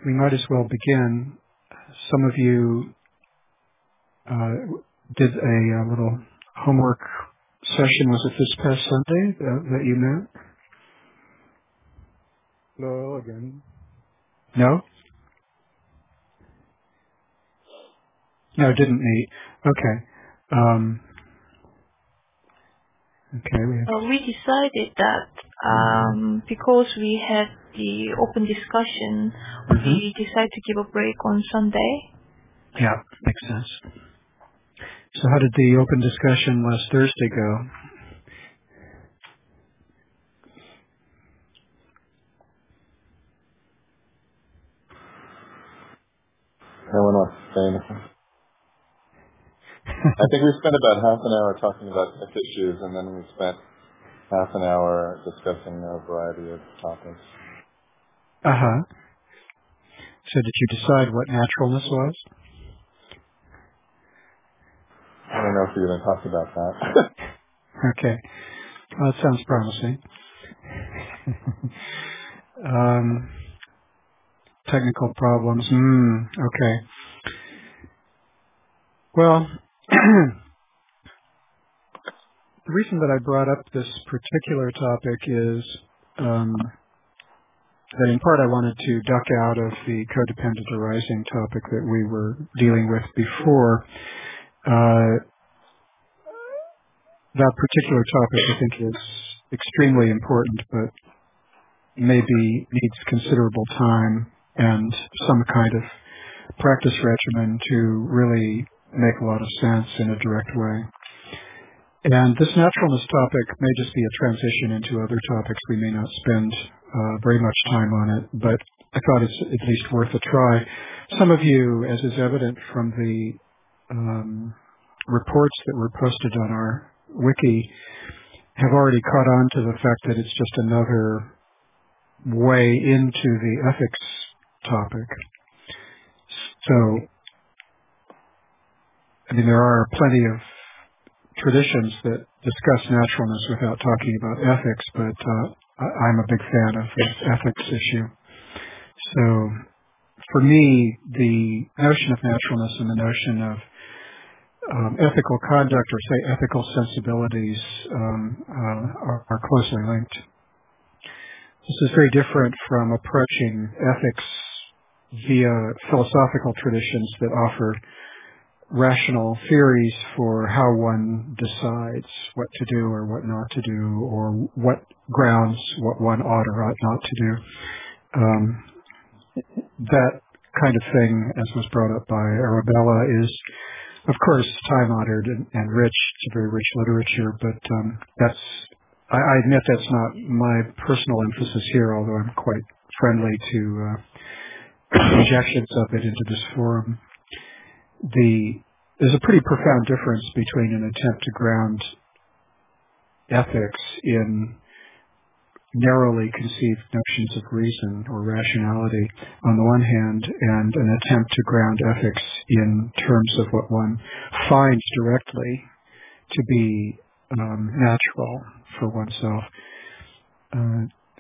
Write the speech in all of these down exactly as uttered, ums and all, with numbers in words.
we might as well begin. Some of you uh, did a, a little homework session. Was it this past Sunday that, that you met? No, again. No? No, didn't meet. Okay. Um, okay. We, have... uh, we decided that um, because we had the open discussion, mm-hmm. we decided to give a break on Sunday. Yeah, makes sense. So how did the open discussion last Thursday go? No one wants to say anything. I think we spent about half an hour talking about tech issues, and then we spent half an hour discussing a variety of topics. Uh-huh. So did you decide what naturalness was? I don't know if you're going to talk about that. Okay. Well, that sounds promising. um, technical problems. Mm, okay. Well, the reason that I brought up this particular topic is um, that in part I wanted to duck out of the codependent arising topic that we were dealing with before. Uh, that particular topic I think is extremely important, but maybe needs considerable time and some kind of practice regimen to really make a lot of sense in a direct way. And this naturalness topic may just be a transition into other topics. We may not spend uh, very much time on it, but I thought it's at least worth a try. Some of you, as is evident from the um, reports that were posted on our wiki, have already caught on to the fact that it's just another way into the ethics topic. So, I mean, there are plenty of traditions that discuss naturalness without talking about ethics, but uh, I'm a big fan of this ethics issue. So, for me, the notion of naturalness and the notion of um, ethical conduct, or say ethical sensibilities, um, uh, are, are closely linked. This is very different from approaching ethics via philosophical traditions that offer rational theories for how one decides what to do or what not to do, or what grounds what one ought or ought not to do. Um, that kind of thing, as was brought up by Arabella, is, of course, time-honored and, and rich. It's a very rich literature, but um, that's I, I admit that's not my personal emphasis here, although I'm quite friendly to uh, injections of it into this forum. The, there's a pretty profound difference between an attempt to ground ethics in narrowly conceived notions of reason or rationality on the one hand, and an attempt to ground ethics in terms of what one finds directly to be um, natural for oneself. Uh,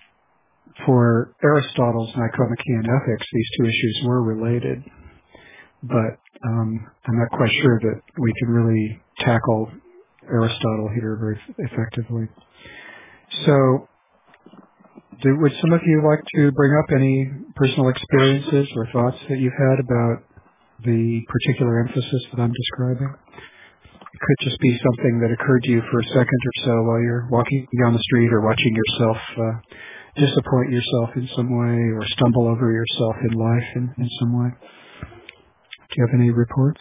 for Aristotle's Nicomachean Ethics, these two issues were related, but um, I'm not quite sure that we can really tackle Aristotle here very effectively. So, do, would some of you like to bring up any personal experiences or thoughts that you've had about the particular emphasis that I'm describing? It could just be something that occurred to you for a second or so while you're walking down the street, or watching yourself uh, disappoint yourself in some way, or stumble over yourself in life in, in some way. Do you have any reports?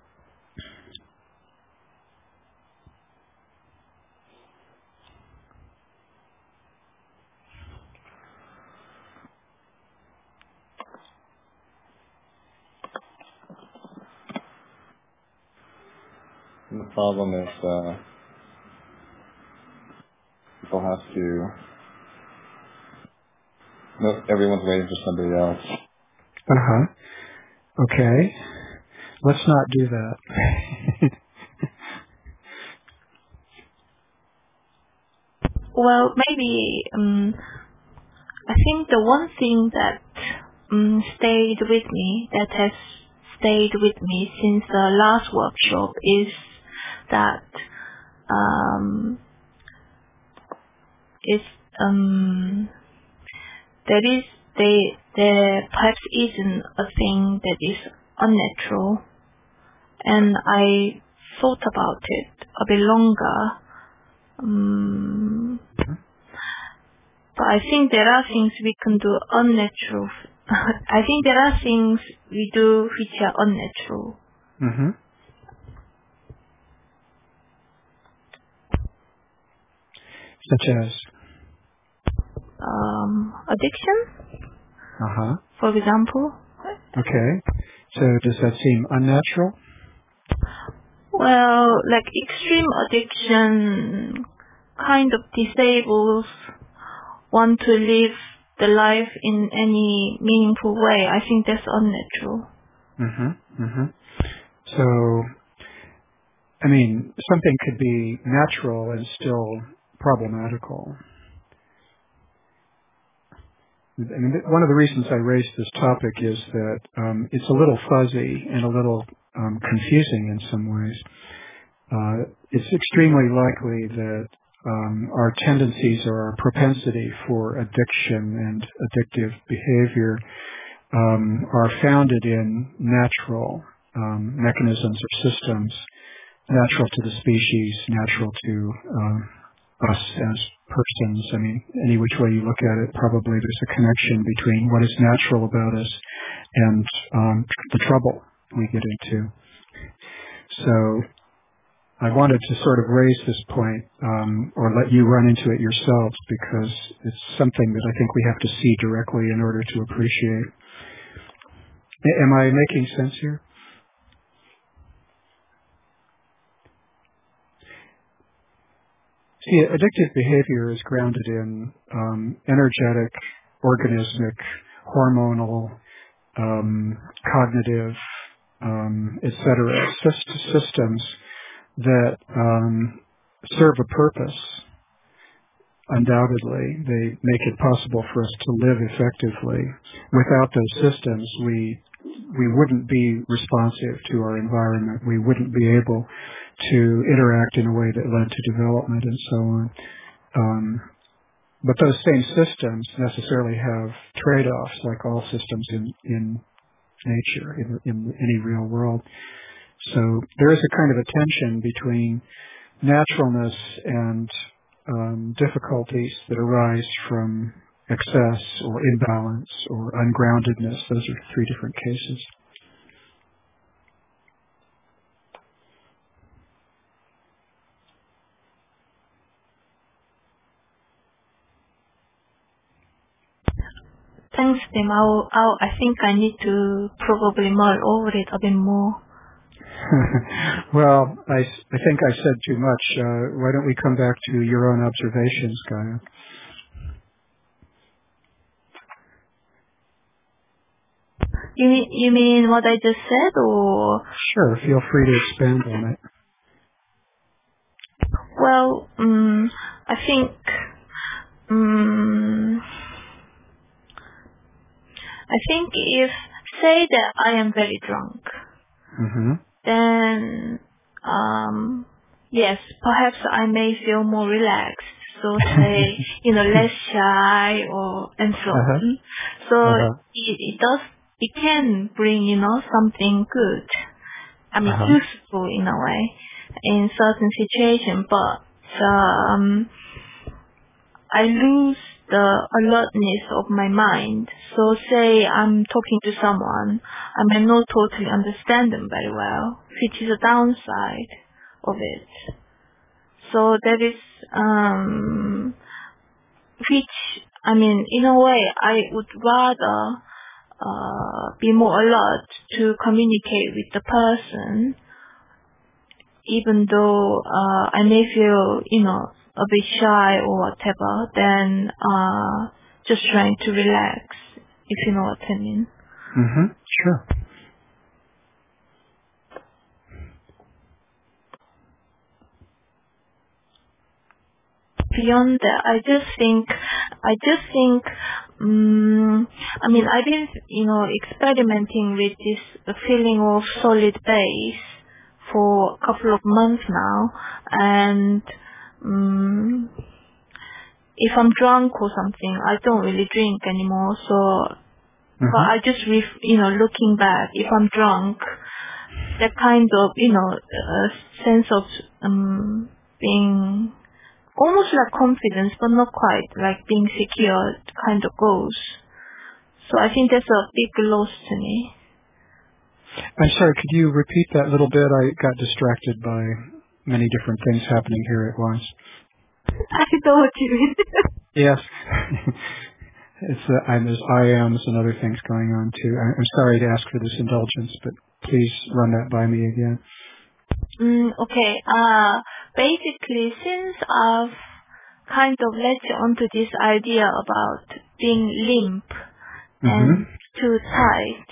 The problem is uh, people have to, no, everyone's waiting for somebody else. Uh-huh. Okay. Let's not do that. Well, maybe um, I think the one thing that um, stayed with me, that has stayed with me since the last workshop is that um, is um, there is they there perhaps isn't a thing that is unnatural, and I thought about it a bit longer. Um, but I think there are things we can do unnatural. I think there are things we do which are unnatural. Mm-hmm. Such as? Um, addiction, Uh-huh. for example. Okay. So does that seem unnatural? Well, like extreme addiction kind of disables one to live the life in any meaningful way. I think that's unnatural. Mm-hmm. Mm-hmm. So, I mean, something could be natural and still problematical. I mean, one of the reasons I raised this topic is that um, it's a little fuzzy and a little um, confusing in some ways. Uh, it's extremely likely that um, our tendencies or our propensity for addiction and addictive behavior um, are founded in natural um, mechanisms or systems, natural to the species, natural to um, us as persons. I mean, any which way you look at it, probably there's a connection between what is natural about us and um, the trouble we get into. So I wanted to sort of raise this point um, or let you run into it yourselves because it's something that I think we have to see directly in order to appreciate. A- Am I making sense here? See, addictive behavior is grounded in um, energetic, organismic, hormonal, um, cognitive, um, et cetera, syst- systems that um, serve a purpose. Undoubtedly, they make it possible for us to live effectively. Without those systems, we we wouldn't be responsive to our environment. We wouldn't be able to interact in a way that led to development and so on. Um, but those same systems necessarily have trade-offs, like all systems in, in nature, in, in any real world. So there is a kind of a tension between naturalness and um, difficulties that arise from excess or imbalance or ungroundedness. Those are three different cases. Thanks, Tim. I'll, I'll, I think I need to probably mull over it a bit more. Well, I, I think I said too much. Uh, why don't we come back to your own observations, Gaia? You mean, you mean what I just said, or? Sure, feel free to expand on it. Well, um, I think, um, I think if, say that I am very drunk, Mm-hmm. then, um, yes, perhaps I may feel more relaxed. So say, you know, less shy or, and so Uh-huh. on. So Uh-huh. it, it does, it can bring, you know, something good. I mean, Uh-huh. useful in a way in certain situations, but, um, I lose the alertness of my mind. So say I'm talking to someone, I may not totally understand them very well, which is a downside of it. So that is, um, which, I mean, in a way, I would rather uh, be more alert to communicate with the person, even though uh, I may feel, you know, a bit shy or whatever, than uh, just trying to relax, if you know what I mean. Mm-hmm. Sure. beyond that. I just think, I just think, um, I mean, I've been, you know, experimenting with this feeling of solid base for a couple of months now, and um, if I'm drunk or something, I don't really drink anymore. So, mm-hmm. but I just, ref- you know, looking back, if I'm drunk, that kind of, you know, uh, sense of um, being almost like confidence, but not quite, like being secure, kind of goes. So I think that's a big loss to me. I'm sorry, could you repeat that little bit? I got distracted by many different things happening here at once. I know what you mean. Yes. It's uh, I, there's I Ms and other things going on too. I, I'm sorry to ask for this indulgence, but please run that by me again. Mm, okay. Uh, basically, since I've kind of led onto this idea about being limp mm-hmm. and too tight,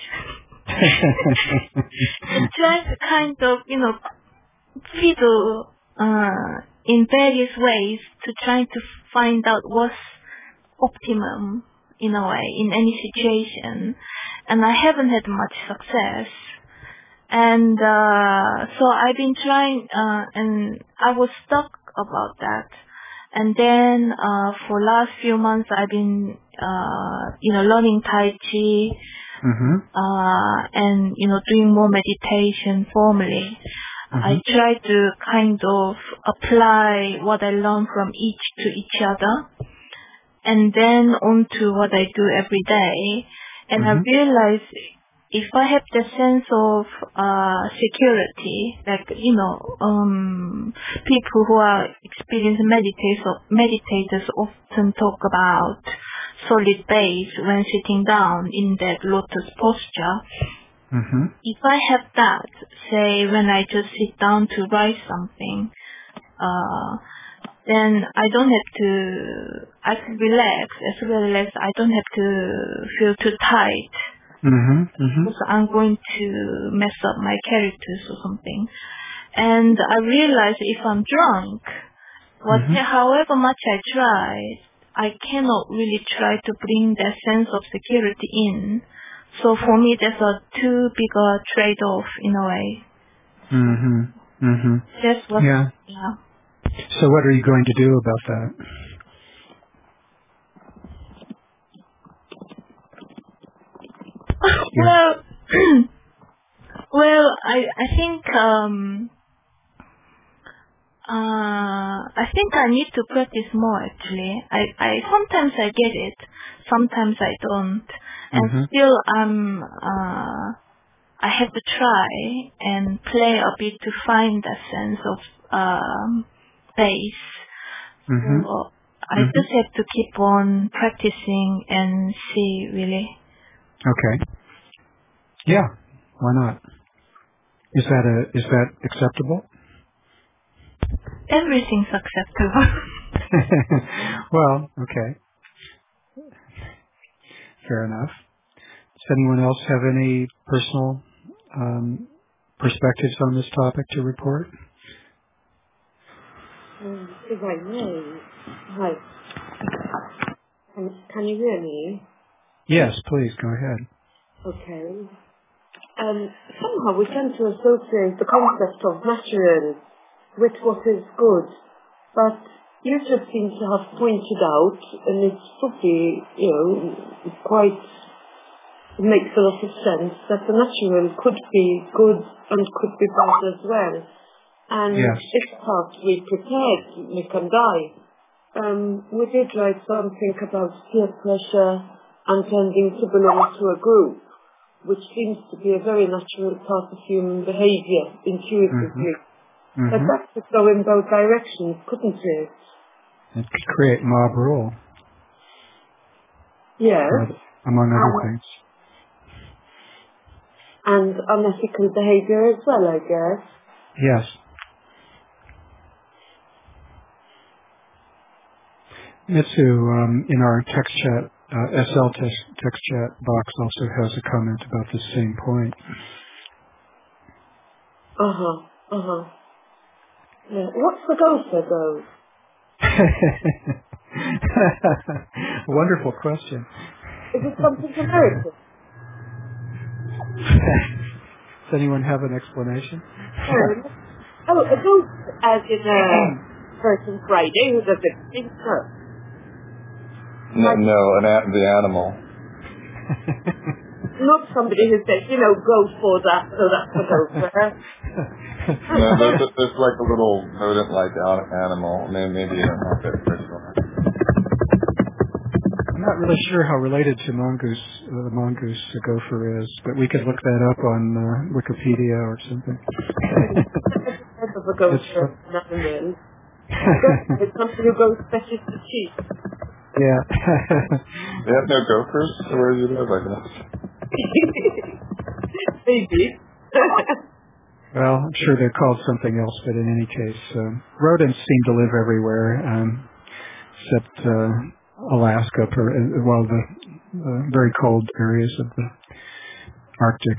I'm trying to kind of, you know, fiddle uh, in various ways to try to find out what's optimum in a way in any situation, and I haven't had much success. And uh, so I've been trying, uh, and I was stuck about that. And then uh, for last few months, I've been, uh, you know, learning Tai Chi, mm-hmm. uh, and you know, doing more meditation formally. Mm-hmm. I try to kind of apply what I learn from each to each other, and then onto what I do every day. And mm-hmm. I realize if I have the sense of uh, security, like, you know, um, people who are experienced meditators, meditators often talk about solid base when sitting down in that lotus posture. Mm-hmm. If I have that, say, when I just sit down to write something, uh, then I don't have to, I can relax as well as I don't have to feel too tight. Mm-hmm, mm-hmm. Because I'm going to mess up my characters or something. And I realize if I'm drunk, what, mm-hmm. however much I try, I cannot really try to bring that sense of security in. So for me, that's a too big a trade-off in a way. Mm-hmm. Mm-hmm. That's what. Yeah. Yeah. So what are you going to do about that? Well, well, I I think um uh I think I need to practice more actually. I I sometimes I get it, sometimes I don't, and mm-hmm. still I'm uh I have to try and play a bit to find that sense of um base. Mm-hmm. So I mm-hmm. just have to keep on practicing and see really. Okay. Yeah, why not? Is that a is that acceptable? Everything's acceptable. Well, okay. Fair enough. Does anyone else have any personal um, perspectives on this topic to report? Um, if I may, hi. Can, can you hear me? Yes, please, go ahead. Okay. Um, somehow we tend to associate the concept of natural with what is good, but you just seem to have pointed out, and it's probably, you know, quite, it makes a lot of sense, that the natural could be good and could be bad as well. And yes. if part we prepared, we can die. Um, we did write something about peer pressure and tending to belong to a group, which seems to be a very natural part of human behavior, intuitively. Mm-hmm. Mm-hmm. But that could go in both directions, couldn't it? It could create mob rule. Yes. Uh, among other things. And unethical behavior as well, I guess. Yes. Mitsu, um, in our text chat, uh, S L text, text chat box also has a comment about the same point. Uh-huh, uh-huh. Yeah. What's the gopher, though? Wonderful question. Is it something American? Does anyone have an explanation? Um, oh, a ghost as in a person Friday who does everything first. No, no an a- the animal. Not somebody who says, you know, go for that, so that's the gopher. No, there's, there's like a little rodent-like animal. Maybe, maybe you don't have that personal. I'm not really sure how related to mongoose, uh, the mongoose a gopher is, but we could look that up on uh, Wikipedia or something. Type of a gopher, not a man. It's something who goes fetches the sheep. Yeah. They have no gophers where you live, I guess. Maybe. Well, I'm sure they're called something else, but in any case, um, rodents seem to live everywhere, um, except uh, Alaska, per, well, the uh, very cold areas of the Arctic.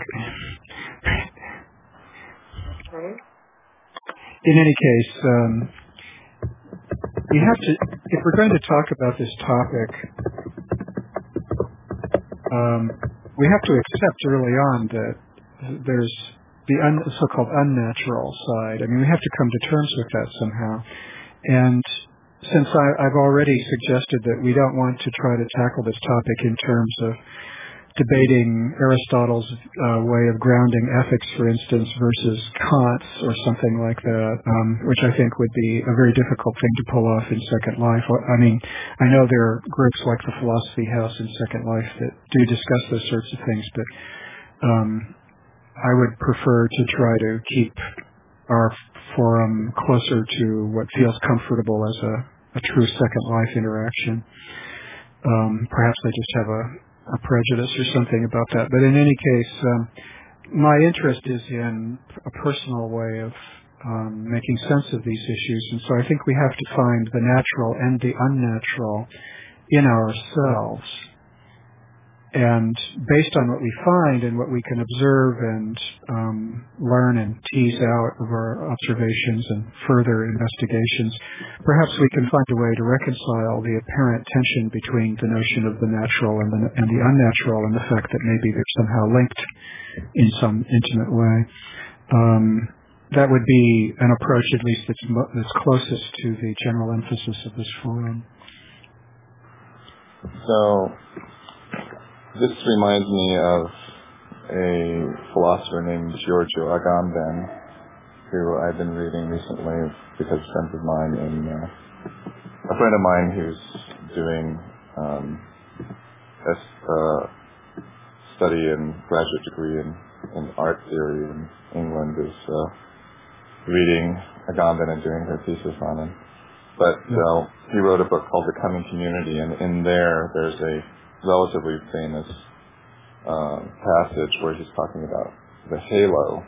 Okay. In any case, um, we have to, if we're going to talk about this topic, um, we have to accept early on that there's the un, so-called unnatural side. I mean, we have to come to terms with that somehow. And since I, I've already suggested that we don't want to try to tackle this topic in terms of debating Aristotle's uh, way of grounding ethics, for instance, versus Kant's or something like that, um, which I think would be a very difficult thing to pull off in Second Life. I mean, I know there are groups like the Philosophy House in Second Life that do discuss those sorts of things, but um, I would prefer to try to keep our forum closer to what feels comfortable as a, a true Second Life interaction. Um, perhaps I just have a a prejudice or something about that. But in any case, um, my interest is in a personal way of um, making sense of these issues. And so I think we have to find the natural and the unnatural in ourselves. And based on what we find and what we can observe and um, learn and tease out of our observations and further investigations, perhaps we can find a way to reconcile the apparent tension between the notion of the natural and the, and the unnatural and the fact that maybe they're somehow linked in some intimate way. Um, that would be an approach, at least, that's, mo- that's closest to the general emphasis of this forum. So, this reminds me of a philosopher named Giorgio Agamben, who I've been reading recently because friends of mine and uh, a friend of mine who's doing um, a uh, study and graduate degree in, in art theory in England is uh, reading Agamben and doing her thesis on him. But uh, he wrote a book called The Coming Community, and in there there's a relatively famous uh, passage where he's talking about the halo,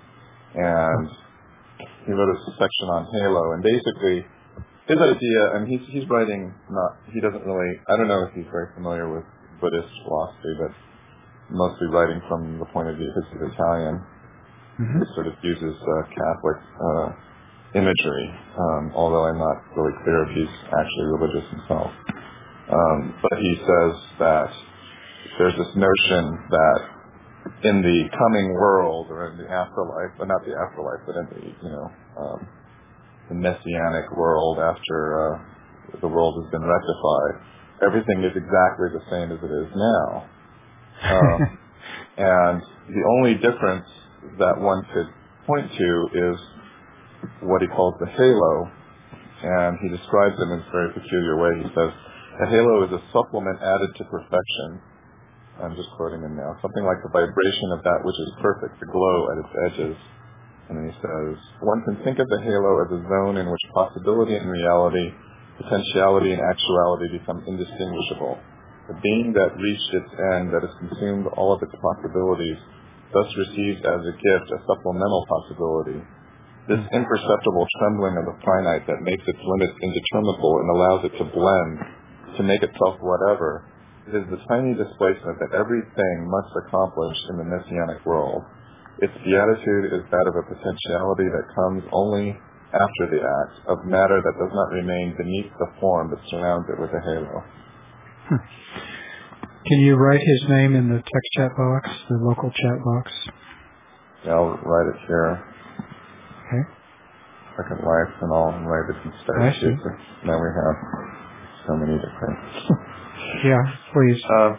and he wrote a section on halo, and basically his idea, and he's he's writing not he doesn't really I don't know if he's very familiar with Buddhist philosophy, but mostly writing from the point of view because he's Italian. Mm-hmm. He sort of uses uh, Catholic uh, imagery, um, although I'm not really clear if he's actually religious himself. Um, but he says that there's this notion that in the coming world, or in the afterlife, but not the afterlife, but in the, you know, um, the messianic world after uh, the world has been rectified, everything is exactly the same as it is now. Um, and the only difference that one could point to is what he calls the halo, and he describes it in a very peculiar way. He says, a halo is a supplement added to perfection. I'm just quoting him now. Something like the vibration of that which is perfect, the glow at its edges. And then he says, one can think of the halo as a zone in which possibility and reality, potentiality and actuality become indistinguishable. The being that reached its end, that has consumed all of its possibilities, thus receives as a gift a supplemental possibility. This imperceptible trembling of the finite that makes its limits indeterminable and allows it to blend, to make itself whatever, it is the tiny displacement that everything must accomplish in the messianic world. Its beatitude is that of a potentiality that comes only after the act, of matter that does not remain beneath the form but surrounds it with a halo. Hmm. Can you write his name in the text chat box, the local chat box? Yeah, I'll write it here. Okay. Second Life, and I'll write it in I see. Now we have so many different. Yeah, please. Uh,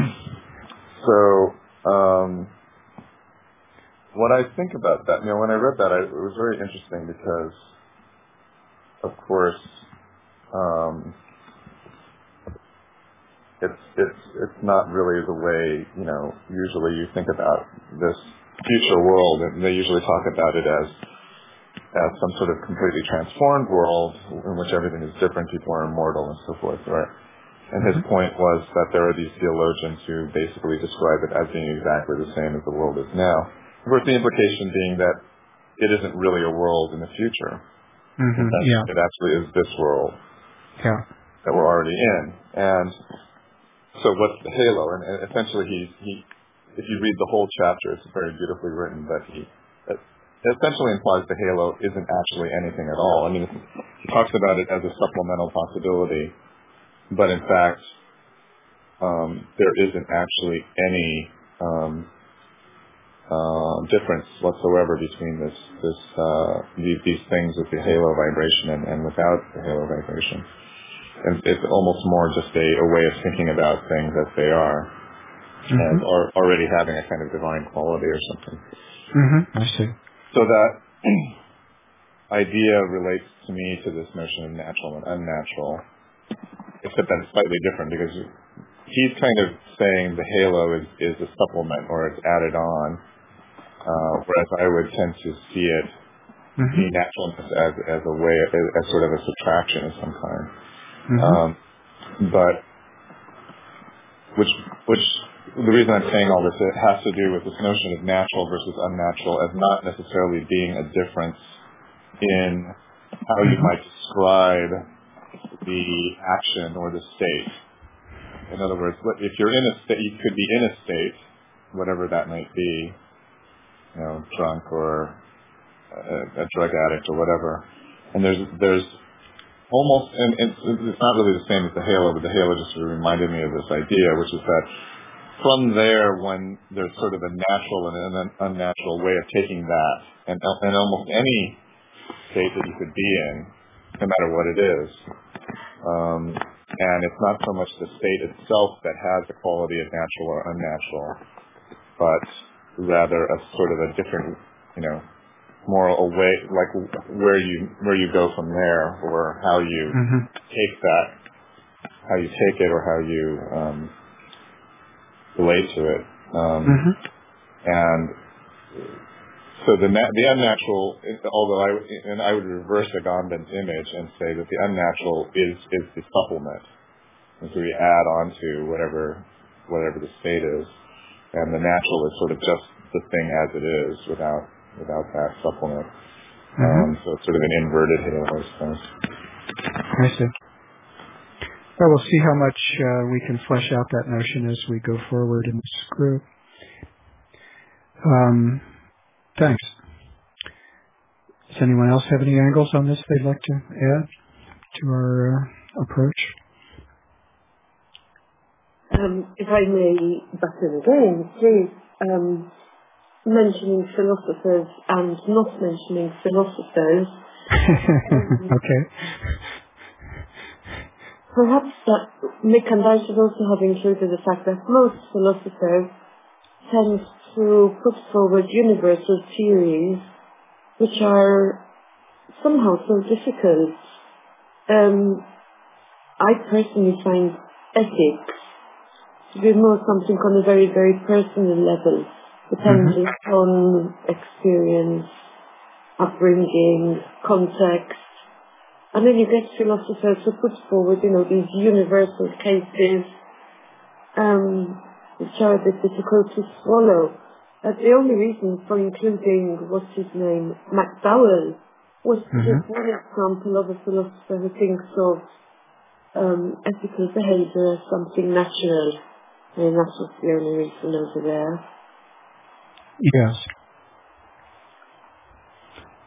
so, um, what I think about that, you know, when I read that, I, it was very interesting because, of course, um, it's it's it's not really the way, you know, usually you think about this future world, and they usually talk about it as as some sort of completely transformed world in which everything is different, people are immortal and so forth, right? And his Mm-hmm. point was that there are these theologians who basically describe it as being exactly the same as the world is now. Of course, the implication being that it isn't really a world in the future. Mm-hmm. That Yeah. it actually is this world Yeah. that we're already in. And so what's the halo? And, and essentially, he, he, if you read the whole chapter, it's very beautifully written, but he it essentially implies the halo isn't actually anything at all. I mean, he talks about it as a supplemental possibility, but in fact, um, there isn't actually any um, uh, difference whatsoever between this, this uh, these, these things with the halo vibration and, and without the halo vibration. And it's almost more just a, a way of thinking about things as they are, Mm-hmm. and are already having a kind of divine quality or something. Mm-hmm. I see. So that idea relates to me to this notion of natural and unnatural, except that it's slightly different because he's kind of saying the halo is, is a supplement or it's added on, uh, whereas I would tend to see it, Mm-hmm. the naturalness as, as a way, as, as sort of a subtraction of some kind. Mm-hmm. Um, but which, which the reason I'm saying all this, it has to do with this notion of natural versus unnatural as not necessarily being a difference in how you might describe the action or the state. In other words, if you're in a state, you could be in a state, whatever that might be, you know, drunk or a, a drug addict or whatever, and there's there's almost, and it's, it's not really the same as the halo, but the halo just sort of reminded me of this idea, which is that from there, when there's sort of a natural and an unnatural way of taking that, and, and almost any state that you could be in, no matter what it is, um, and it's not so much the state itself that has the quality of natural or unnatural, but rather a sort of a different, you know, more a way, like where you where you go from there, or how you Mm-hmm. take that, how you take it, or how you um, relate to it. Um, Mm-hmm. and so the na- the unnatural, although I and I would reverse Agamben's image and say that the unnatural is is the supplement, and so we add on to whatever whatever the state is, and the natural is sort of just the thing as it is without without that supplement. Mm-hmm. Um, so it's sort of an inverted halo, I suppose. I see. Well, we'll see how much uh, we can flesh out that notion as we go forward in this group. Um, thanks. Does anyone else have any angles on this they'd like to add to our uh, approach? Um, if I may butt in again, please, um, mentioning philosophers and not mentioning philosophers. um, Okay. Perhaps that Mick and I should also have included the fact that most philosophers tend to put forward universal theories which are somehow so difficult. Um, I personally find ethics to be more something on a very, very personal level, depending Mm-hmm. on experience, upbringing, context. And then you get philosophers who put forward, you know, these universal cases, um, which are a bit difficult to swallow. Uh, the only reason for including, what's his name, McDowell, was to give Mm-hmm. one example of a philosopher who thinks of um, ethical behavior as something natural. And that was the only reason over there. Yes.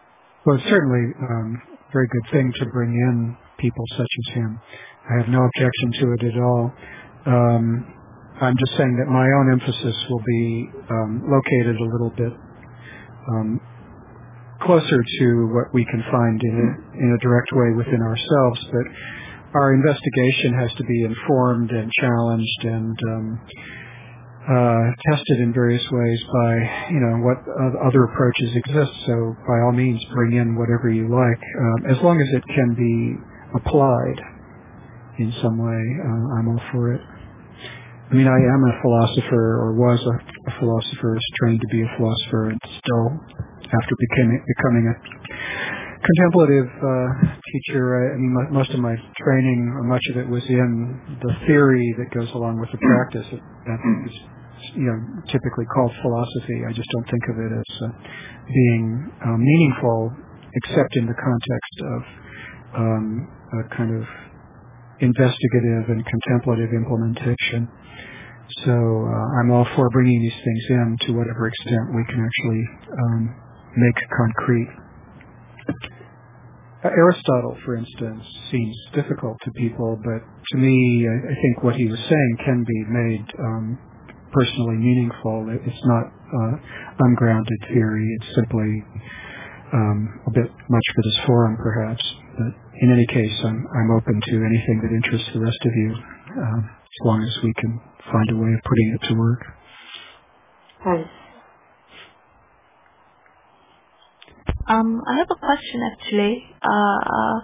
Well, it's certainly um, a very good thing to bring in people such as him. I have no objection to it at all. Um, I'm just saying that my own emphasis will be um, located a little bit um, closer to what we can find in a, in a direct way within ourselves, but our investigation has to be informed and challenged and um, uh, tested in various ways by, you know, what uh, other approaches exist. So by all means, bring in whatever you like, um, as long as it can be applied in some way. Uh, I'm all for it. I mean, I am a philosopher, or was a, a philosopher, was trained to be a philosopher, and still, after becoming, becoming a contemplative uh, teacher, I, I mean, my, most of my training, or much of it was in the theory that goes along with the practice. It, that is, you know, typically called philosophy. I just don't think of it as uh, being uh, meaningful, except in the context of um, a kind of investigative and contemplative implementation. So uh, I'm all for bringing these things in to whatever extent we can actually um, make concrete. Uh, Aristotle, for instance, seems difficult to people, but to me, I, I think what he was saying can be made um, personally meaningful. It's not uh, ungrounded theory. It's simply um, a bit much for this forum, perhaps. But in any case, I'm, I'm open to anything that interests the rest of you, uh, as long as we can find a way of putting it to work. Thanks. Um, I have a question actually. Uh,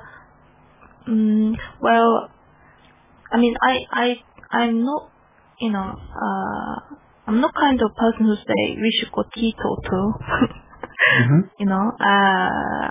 um, well, I mean, I, I, I'm not, you know, uh, I'm not kind of person who say we should go teetotal. Mm-hmm. You know, uh,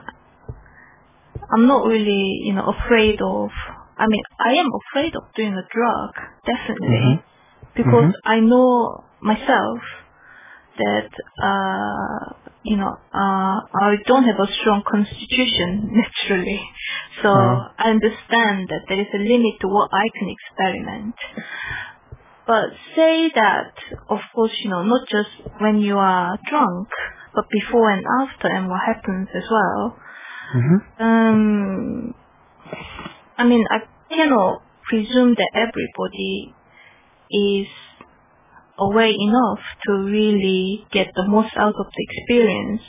I'm not really, you know, afraid of. I mean, I am afraid of doing a drug, definitely, Mm-hmm. because Mm-hmm. I know myself that, uh, you know, uh, I don't have a strong constitution naturally. So Uh-huh. I understand that there is a limit to what I can experiment. But say that, of course, you know, not just when you are drunk, but before and after, and what happens as well. Mm-hmm. Um, I mean, I cannot presume that everybody is aware enough to really get the most out of the experience.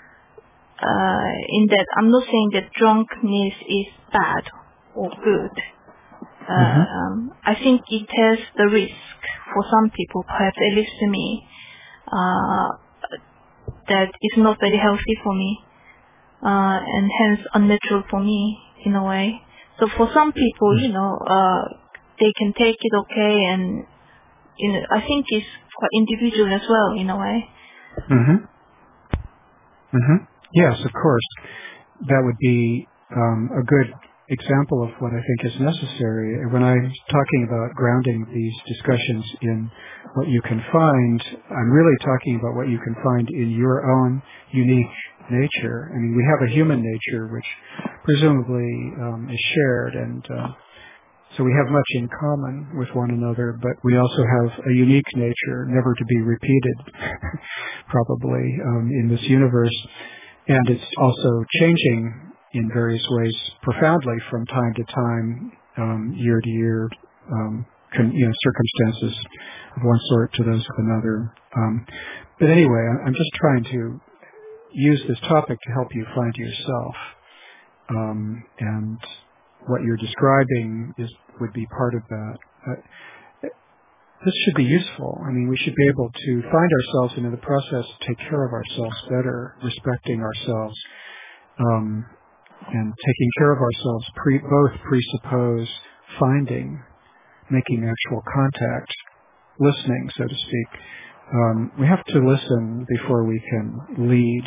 Uh, in that, I'm not saying that drunkenness is bad or good. Uh, Mm-hmm. um, I think it has the risk for some people, perhaps at least to me, uh, that is not very healthy for me, uh, and hence unnatural for me in a way. So for some people, Mm-hmm. you know, uh, they can take it okay, and you know, I think it's quite individual as well in a way. Mm-hmm. Mm-hmm. Yes, of course. That would be um, a good example of what I think is necessary. When I'm talking about grounding these discussions in what you can find, I'm really talking about what you can find in your own unique nature. I mean, we have a human nature which presumably um, is shared, and uh, so we have much in common with one another, but we also have a unique nature, never to be repeated, probably, um, in this universe. And it's also changing in various ways profoundly from time to time, um, year to year, um, con- you know, circumstances of one sort to those of another. Um, but anyway, I'm just trying to use this topic to help you find yourself. Um, and what you're describing is would be part of that. Uh, this should be useful. I mean, we should be able to find ourselves and in the process take care of ourselves better, respecting ourselves, um, and taking care of ourselves pre- both presuppose finding, making actual contact, listening, so to speak. Um, we have to listen before we can lead.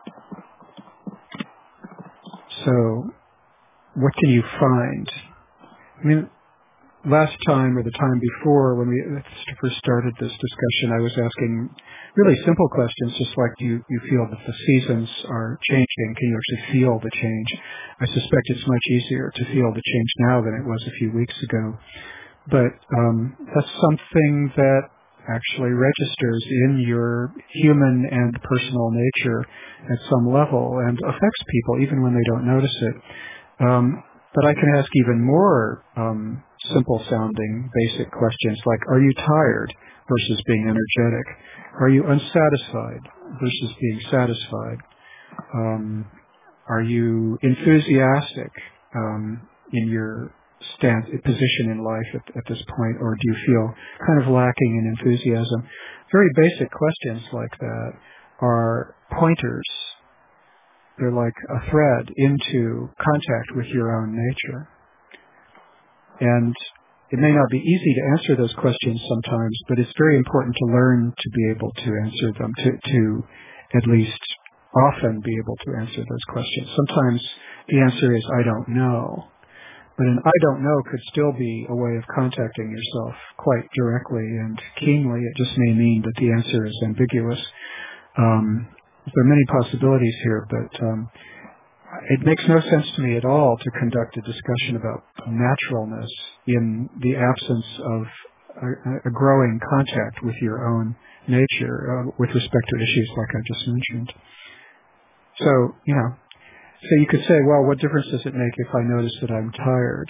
So, what can you find? I mean, last time or the time before when we first started this discussion, I was asking really simple questions, just like do you, you feel that the seasons are changing? Can you actually feel the change? I suspect it's much easier to feel the change now than it was a few weeks ago. But um, that's something that actually registers in your human and personal nature at some level and affects people even when they don't notice it. Um, but I can ask even more um, simple-sounding, basic questions like, are you tired versus being energetic? Are you unsatisfied versus being satisfied? Um, are you enthusiastic um, in your stand position in life at, at this point, or do you feel kind of lacking in enthusiasm? Very basic questions like that are pointers. They're like a thread into contact with your own nature. And it may not be easy to answer those questions sometimes, but it's very important to learn to be able to answer them, to, to at least often be able to answer those questions. Sometimes the answer is, I don't know. But an I don't know could still be a way of contacting yourself quite directly and keenly. It just may mean that the answer is ambiguous. Um, there are many possibilities here, but um, it makes no sense to me at all to conduct a discussion about naturalness in the absence of a, a growing contact with your own nature uh, with respect to issues like I just mentioned. So, you know, So you could say, well, what difference does it make if I notice that I'm tired?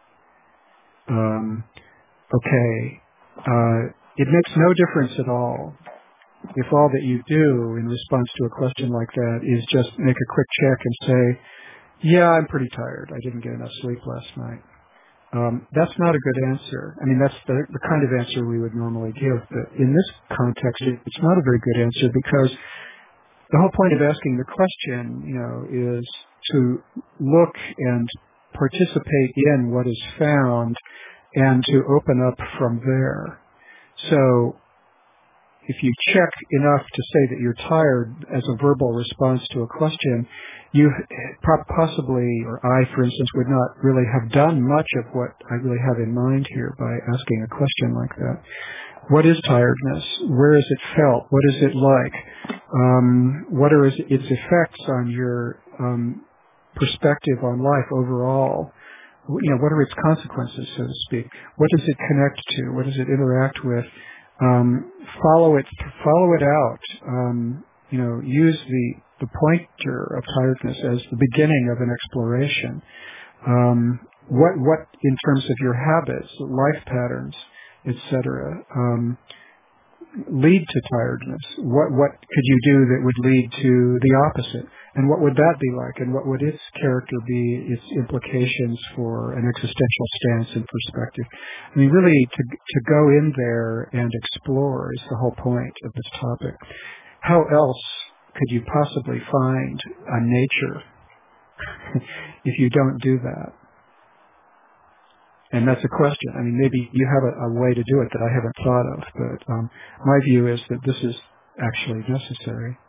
Um, okay. Uh, it makes no difference at all if all that you do in response to a question like that is just make a quick check and say, yeah, I'm pretty tired. I didn't get enough sleep last night. Um, that's not a good answer. I mean, that's the, the kind of answer we would normally give. But in this context, it, it's not a very good answer because the whole point of asking the question, you know, is to look and participate in what is found and to open up from there. So if you check enough to say that you're tired as a verbal response to a question, you possibly, or I, for instance, would not really have done much of what I really have in mind here by asking a question like that. What is tiredness? Where is it felt? What is it like? Um, what are its effects on your um, perspective on life overall? You know, what are its consequences, so to speak? What does it connect to? What does it interact with? Um, follow it, follow it out. Um, you know, use the the pointer of tiredness as the beginning of an exploration. Um, what what in terms of your habits, life patterns, et cetera, um, lead to tiredness? What what could you do that would lead to the opposite? And what would that be like? And what would its character be, its implications for an existential stance and perspective? I mean, really, to to go in there and explore is the whole point of this topic. How else could you possibly find a nature if you don't do that? And that's a question. I mean, maybe you have a, a way to do it that I haven't thought of, but um, my view is that this is actually necessary.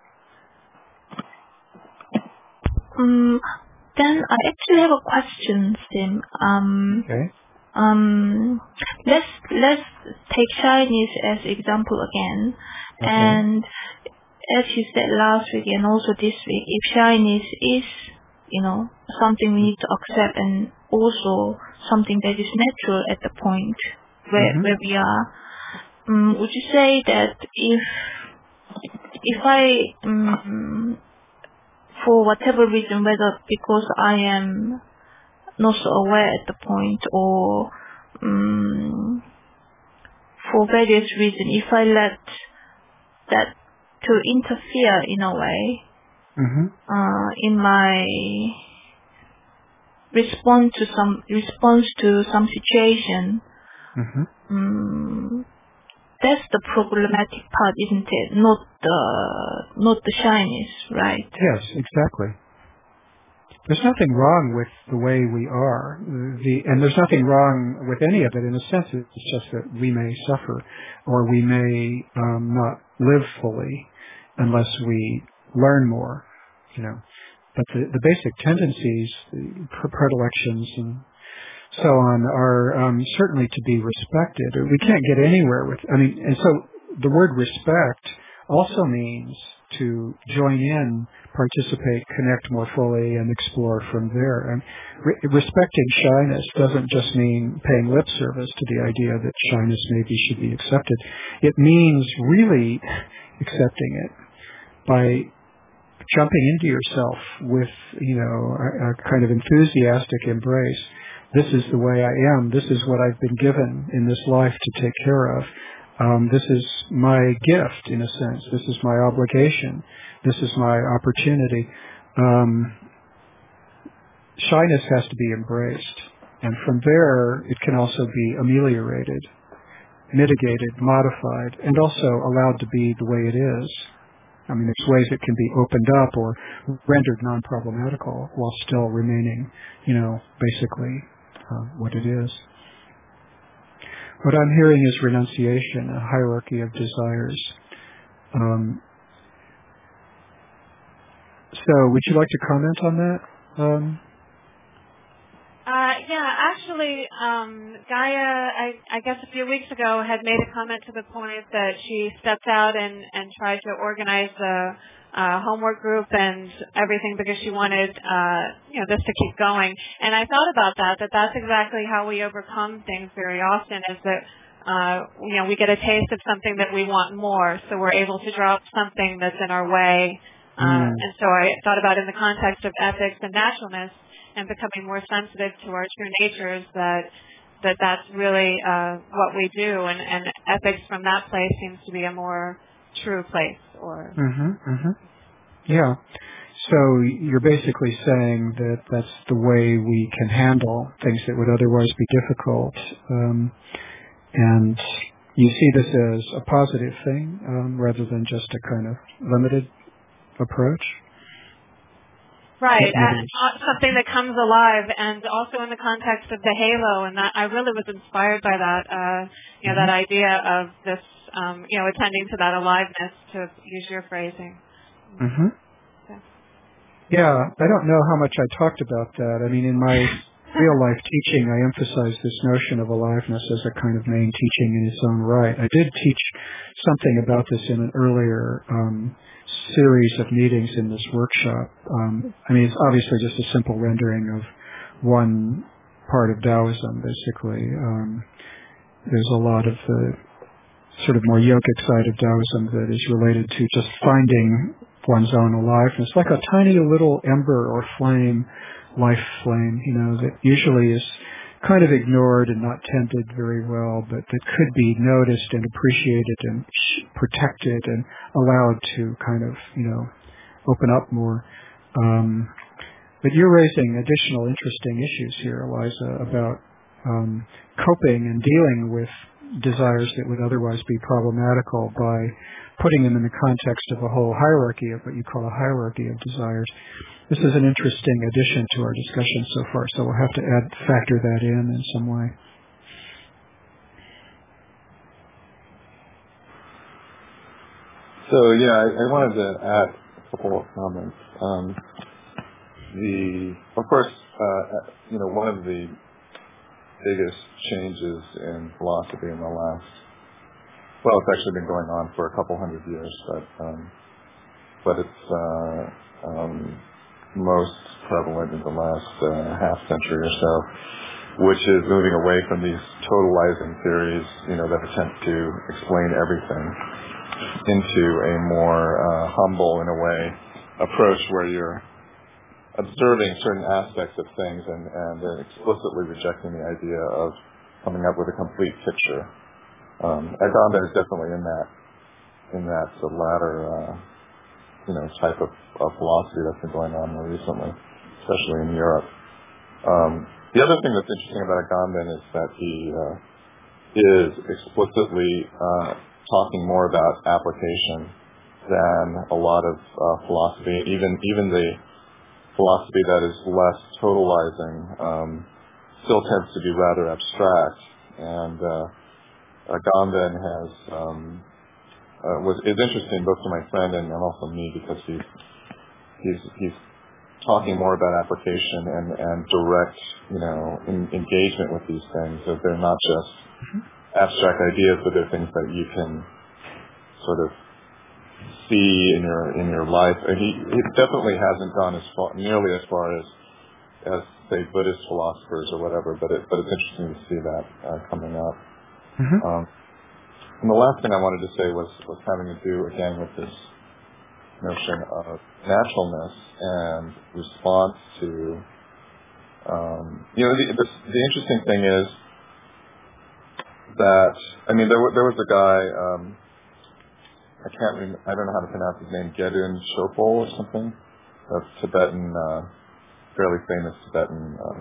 Um, then I actually have a question, Sim. Um, okay. Um, let's let's take Chinese as example again, okay. And as you said last week and also this week, if Chinese is, you know, something we need to accept and also something that is natural at the point where mm-hmm. where we are, um, would you say that if if I um, for whatever reason, whether because I am not so aware at the point or um, for various reasons, if I let that to interfere in a way mm-hmm. uh, in my response to some response to some situation, mm-hmm. um, that's the problematic part, isn't it? Not the not the shyness, right? Yes, exactly. There's nothing wrong with the way we are, the, and there's nothing wrong with any of it in a sense. It's just that we may suffer, or we may um, not live fully unless we learn more, you know. But the, the basic tendencies, the predilections, and so on are um, certainly to be respected. We can't get anywhere with. I mean, and so the word respect also means to join in, participate, connect more fully, and explore from there. And re- respecting shyness doesn't just mean paying lip service to the idea that shyness maybe should be accepted. It means really accepting it by jumping into yourself with, you know, a, a kind of enthusiastic embrace. This is the way I am. This is what I've been given in this life to take care of. Um, this is my gift, in a sense. This is my obligation. This is my opportunity. Um, shyness has to be embraced. And from there, it can also be ameliorated, mitigated, modified, and also allowed to be the way it is. I mean, there's ways it can be opened up or rendered non-problematical while still remaining, you know, basically uh, what it is. What I'm hearing is renunciation, a hierarchy of desires. Um, so would you like to comment on that? Um, uh, yeah, actually, um, Gaia, I, I guess a few weeks ago, had made a comment to the point that she stepped out and, and tried to organize the uh, homework group and everything because she wanted, uh, you know, this to keep going. And I thought about that, that that's exactly how we overcome things very often, is that, uh, you know, we get a taste of something that we want more, so we're able to drop something that's in our way. Uh, mm. And so I thought about in the context of ethics and naturalness and becoming more sensitive to our true natures, that that that's really uh, what we do, and, and ethics from that place seems to be a more true place. Or mm-hmm, mm-hmm. Yeah. So you're basically saying that that's the way we can handle things that would otherwise be difficult, um, and you see this as a positive thing um, rather than just a kind of limited approach. Right, and something that comes alive, and also in the context of the halo, and that I really was inspired by that, uh, you know, mm-hmm. that idea of this, um, you know, attending to that aliveness, to use your phrasing. Mm-hmm. Yeah. yeah, I don't know how much I talked about that. I mean, in my real life teaching, I emphasize this notion of aliveness as a kind of main teaching in its own right. I did teach something about this in an earlier um series of meetings in this workshop. Um, I mean, it's obviously just a simple rendering of one part of Taoism, basically. Um, there's a lot of the sort of more yogic side of Taoism that is related to just finding one's own aliveness, like a tiny little ember or flame, life flame, you know, that usually is kind of ignored and not tended very well, but that could be noticed and appreciated and protected and allowed to kind of, you know, open up more. Um, but you're raising additional interesting issues here, Eliza, about um, coping and dealing with desires that would otherwise be problematical by putting them in the context of a whole hierarchy of what you call a hierarchy of desires. This is an interesting addition to our discussion so far, so we'll have to add, factor that in in some way. So, yeah, I, I wanted to add a couple of comments. Um, the, of course, uh, you know, one of the biggest changes in philosophy in the last, well, it's actually been going on for a couple hundred years, but um, but it's uh, um, most prevalent in the last uh, half century or so, which is moving away from these totalizing theories, you know, that attempt to explain everything, into a more uh, humble, in a way, approach where you're observing certain aspects of things and, and then explicitly rejecting the idea of coming up with a complete picture. Um, Agamben is definitely in that, in that uh, latter, uh, you know, type of, of philosophy that's been going on more recently, especially in Europe. Um, the other thing that's interesting about Agamben is that he uh, is explicitly uh, talking more about application than a lot of uh, philosophy, even even the philosophy that is less totalizing um, still tends to be rather abstract. And uh, Agamben has um, uh, was is interesting both to my friend and, and also me because he's he's he's talking more about application and, and direct, you know, in, engagement with these things. That they're not just abstract ideas, but they're things that you can sort of see in your in your life. And he, he definitely hasn't gone as far, nearly as far as as say Buddhist philosophers or whatever. But it, but it's interesting to see that uh, coming up. Mm-hmm. Um, and the last thing I wanted to say was was having to do again with this notion of naturalness and response to. Um, you know, the, the the interesting thing is that I mean there there was a guy. Um, I can't. Rem- I don't know how to pronounce his name. Gedun Shopol or something. A Tibetan, uh, fairly famous Tibetan, um,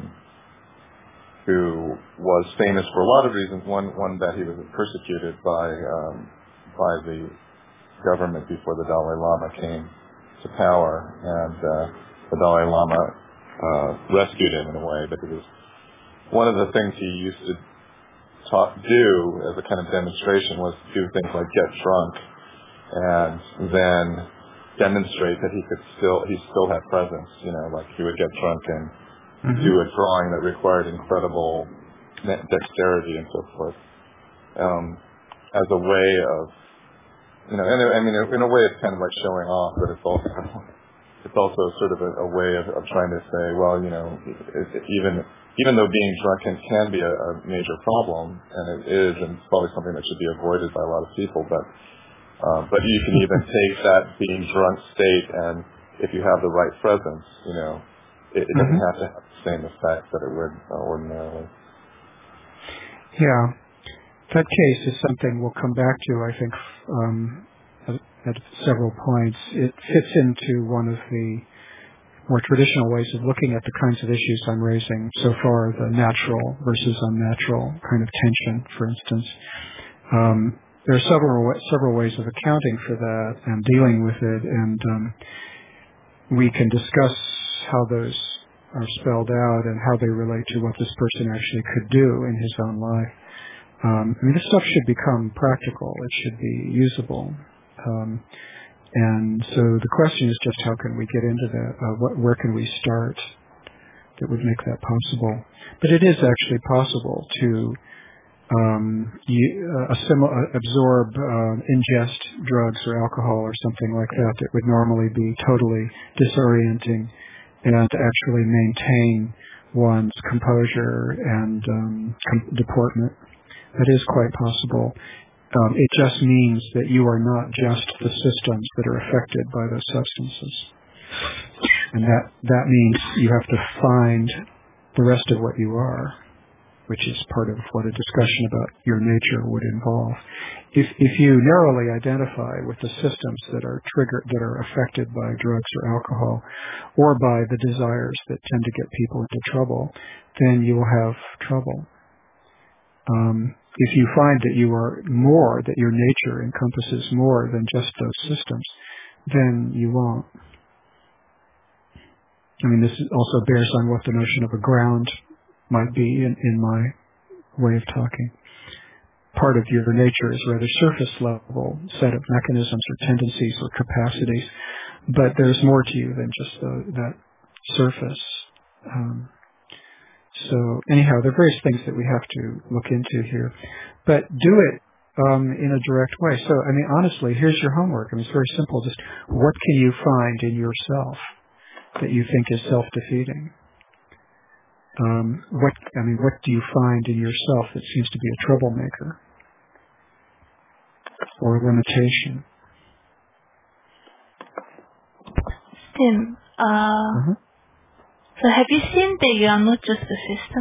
who was famous for a lot of reasons. One, one that he was persecuted by um, by the government before the Dalai Lama came to power, and uh, the Dalai Lama uh, rescued him in a way. But it was one of the things he used to talk, do as a kind of demonstration was do things like get drunk. And then demonstrate that he could still, he still had presence, you know, like he would get drunk and mm-hmm. do a drawing that required incredible dexterity and so forth, um, as a way of, you know, and I mean, in a way it's kind of like showing off, but it's also, it's also sort of a, a way of, of trying to say, well, you know, it, it, even, even though being drunk can, can be a, a major problem, and it is, and it's probably something that should be avoided by a lot of people, but Uh, but you can even take that being drunk state, and if you have the right presence, you know, it, it doesn't mm-hmm. have to have the same effect that it would uh, ordinarily. Yeah, that case is something we'll come back to, I think, um, at, at several points. It fits into one of the more traditional ways of looking at the kinds of issues I'm raising so far, the natural versus unnatural kind of tension, for instance. Um, There are several several ways of accounting for that and dealing with it, and um, we can discuss how those are spelled out and how they relate to what this person actually could do in his own life. Um, I mean, this stuff should become practical. It should be usable. Um, and so the question is just how can we get into that? Uh, what, where can we start that would make that possible? But it is actually possible to Um, you, uh, assimil- uh, absorb, uh, ingest drugs or alcohol or something like that that would normally be totally disorienting, and to actually maintain one's composure and um, com- deportment. That is quite possible. Um, it just means that you are not just the systems that are affected by those substances. And that, that means you have to find the rest of what you are, which is part of what a discussion about your nature would involve. If if you narrowly identify with the systems that are triggered, that are affected by drugs or alcohol, or by the desires that tend to get people into trouble, then you'll have trouble. Um, if you find that you are more, that your nature encompasses more than just those systems, then you won't. I mean, this also bears on what the notion of a ground might be in, in my way of talking. Part of your nature is rather surface level set of mechanisms or tendencies or capacities, but there's more to you than just the, that surface. Um, so anyhow, there are various things that we have to look into here, but do it um, in a direct way. So, I mean, honestly, here's your homework. I mean, it's very simple. Just what can you find in yourself that you think is self-defeating? Um, what I mean, what do you find in yourself that seems to be a troublemaker or a limitation? Tim, uh, uh-huh. so have you seen that you are not just a system?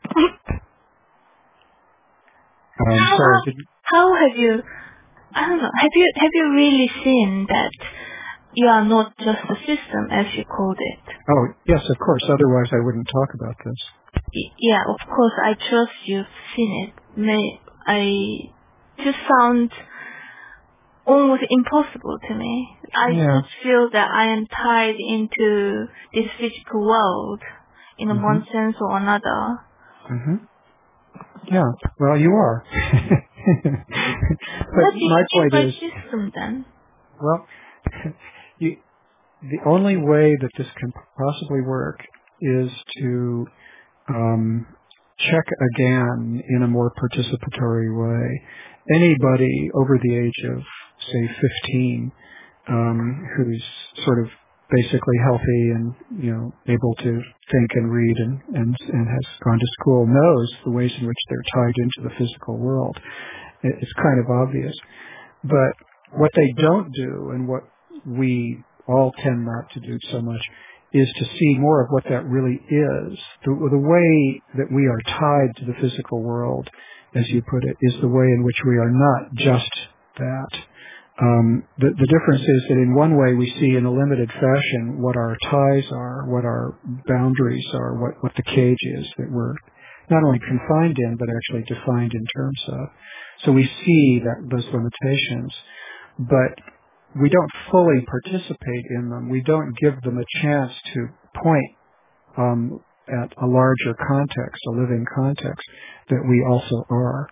um, how, sorry, did, how have you? I don't know. Have you have you really seen that you are not just a system, as you called it? Oh, yes, of course. Otherwise, I wouldn't talk about this. Yeah, of course. I trust you've seen it. May I just sound almost impossible to me. I yeah. just feel that I am tied into this physical world in mm-hmm. one sense or another. Mm-hmm. Yeah. Well, you are. But what do you my mean point by is, system then? Well, you, the only way that this can possibly work is to um, check again in a more participatory way. Anybody over the age of, say, fifteen um, who's sort of basically healthy and, you know, able to think and read and, and, and has gone to school knows the ways in which they're tied into the physical world. It's kind of obvious. But what they don't do, and what we all tend not to do so much, is to see more of what that really is. The, the way that we are tied to the physical world, as you put it, is the way in which we are not just that. Um, the, the difference is that in one way we see in a limited fashion what our ties are, what our boundaries are, what, what the cage is that we're not only confined in, but actually defined in terms of. So we see that those limitations, but we don't fully participate in them. We don't give them a chance to point um, at a larger context, a living context that we also are.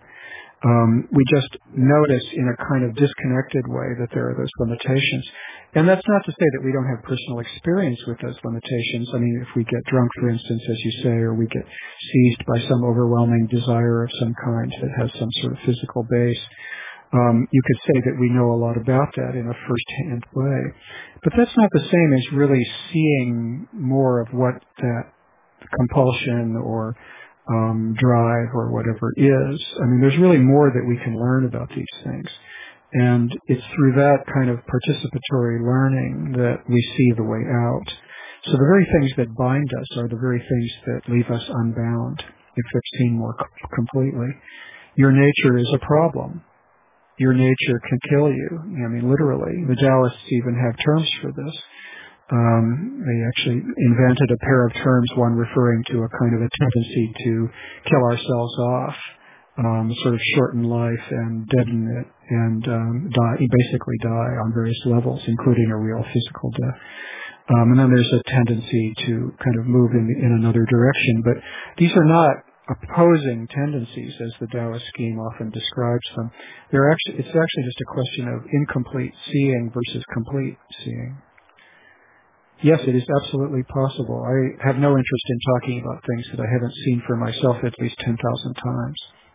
Um, we just notice in a kind of disconnected way that there are those limitations. And that's not to say that we don't have personal experience with those limitations. I mean, if we get drunk, for instance, as you say, or we get seized by some overwhelming desire of some kind that has some sort of physical base, um, you could say that we know a lot about that in a first-hand way. But that's not the same as really seeing more of what that compulsion or Um, drive or whatever is. I mean, there's really more that we can learn about these things. And it's through that kind of participatory learning that we see the way out. So the very things that bind us are the very things that leave us unbound, if it's seen more c- completely. Your nature is a problem. Your nature can kill you. I mean, literally. The Taoists even have terms for this. Um, they actually invented a pair of terms, one referring to a kind of a tendency to kill ourselves off, um, sort of shorten life and deaden it and um, die, basically die on various levels, including a real physical death. Um, and then there's a tendency to kind of move in, in another direction. But these are not opposing tendencies, as the Taoist scheme often describes them. They're actually, it's actually just a question of incomplete seeing versus complete seeing. Yes, it is absolutely possible. I have no interest in talking about things that I haven't seen for myself at least ten thousand times.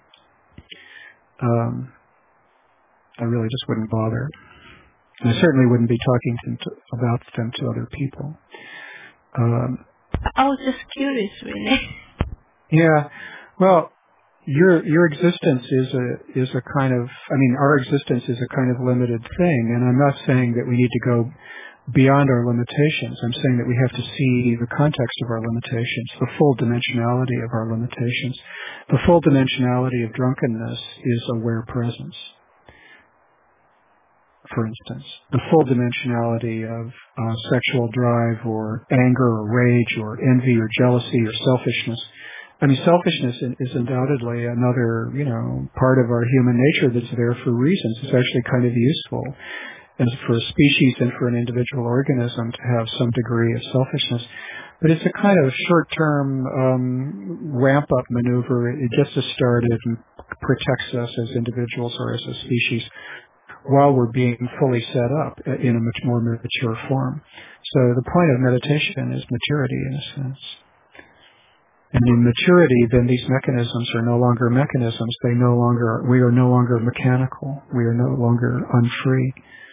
Um, I really just wouldn't bother. And I certainly wouldn't be talking to, to, about them to other people. Um, I was just curious, really. Yeah. Well, your your existence is a is a kind of, I mean, our existence is a kind of limited thing, and I'm not saying that we need to go beyond our limitations. I'm saying that we have to see the context of our limitations, the full dimensionality of our limitations. The full dimensionality of drunkenness is aware presence, for instance. The full dimensionality of uh, sexual drive or anger or rage or envy or jealousy or selfishness. I mean, selfishness is undoubtedly another, you know, part of our human nature that's there for reasons. It's actually kind of useful as for a species and for an individual organism to have some degree of selfishness. But it's a kind of short-term um, ramp-up maneuver. It gets us started and protects us as individuals or as a species while we're being fully set up in a much more mature form. So the point of meditation is maturity in a sense. And in maturity, then these mechanisms are no longer mechanisms. They no longer, we are no longer mechanical. We are no longer unfree.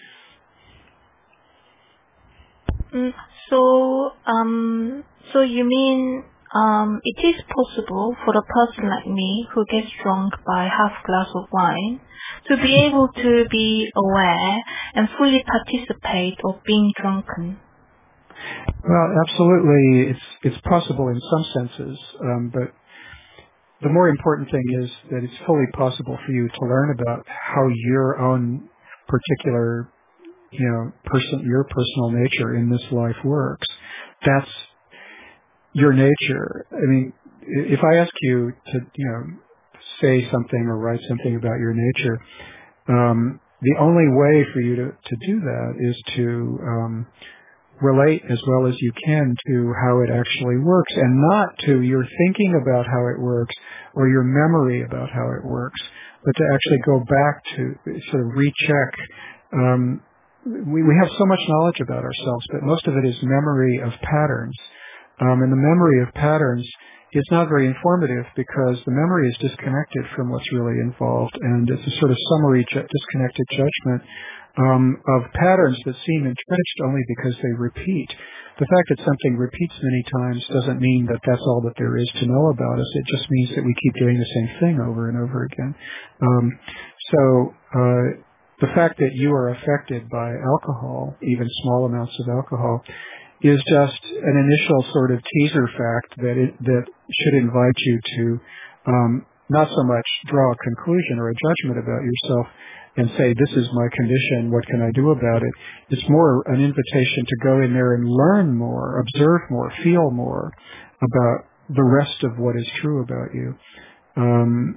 Mm, so, um, so you mean um, it is possible for a person like me who gets drunk by half glass of wine to be able to be aware and fully participate of being drunken? Well, absolutely, it's it's possible in some senses, um, but the more important thing is that it's fully possible for you to learn about how your own particular, you know, person, your personal nature in this life works. That's your nature. I mean, if I ask you to, you know, say something or write something about your nature, um, the only way for you to, to do that is to um, relate as well as you can to how it actually works, and not to your thinking about how it works or your memory about how it works, but to actually go back to sort of recheck. Um, we, we have so much knowledge about ourselves, but most of it is memory of patterns. Um, and the memory of patterns is not very informative because the memory is disconnected from what's really involved, and it's a sort of summary, ju- disconnected judgment um, of patterns that seem entrenched only because they repeat. The fact that something repeats many times doesn't mean that that's all that there is to know about us. It just means that we keep doing the same thing over and over again. Um, so uh, the fact that you are affected by alcohol, even small amounts of alcohol, is just an initial sort of teaser fact that it, that should invite you to um, not so much draw a conclusion or a judgment about yourself and say, this is my condition, what can I do about it? It's more an invitation to go in there and learn more, observe more, feel more about the rest of what is true about you. Um,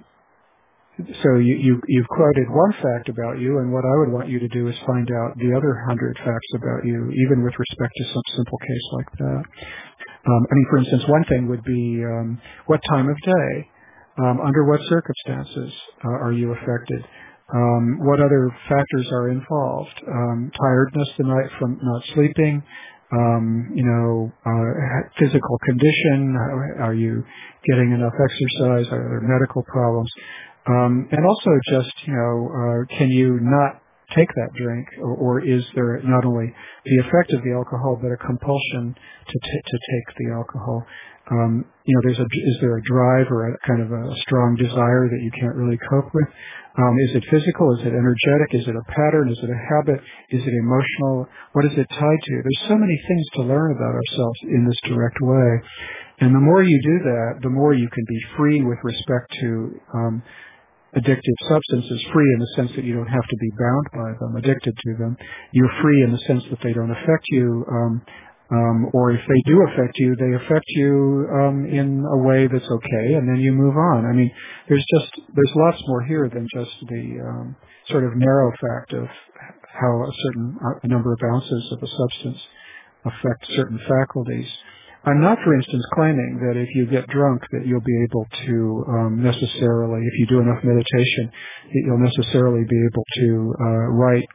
so you, you, you've quoted one fact about you, and what I would want you to do is find out the other hundred facts about you, even with respect to some simple case like that. Um, I mean, for instance, one thing would be um, what time of day, um, under what circumstances uh, are you affected? Um, what other factors are involved? Um, tiredness the night from not sleeping, um, you know, uh, physical condition. Are you getting enough exercise? Are there medical problems? Um, and also just, you know, uh, can you not take that drink, or, or is there not only the effect of the alcohol, but a compulsion to t- to take the alcohol? Um, you know, there's a, is there a drive or a kind of a strong desire that you can't really cope with? Um, is it physical? Is it energetic? Is it a pattern? Is it a habit? Is it emotional? What is it tied to? There's so many things to learn about ourselves in this direct way. And the more you do that, the more you can be free with respect to um, addictive substances, free in the sense that you don't have to be bound by them, addicted to them. You're free in the sense that they don't affect you, um, um, or if they do affect you, they affect you um, in a way that's okay, and then you move on. I mean, there's just there's lots more here than just the um, sort of narrow fact of how a certain a number of ounces of a substance affect certain faculties. I'm not, for instance, claiming that if you get drunk that you'll be able to um, necessarily, if you do enough meditation, that you'll necessarily be able to uh, write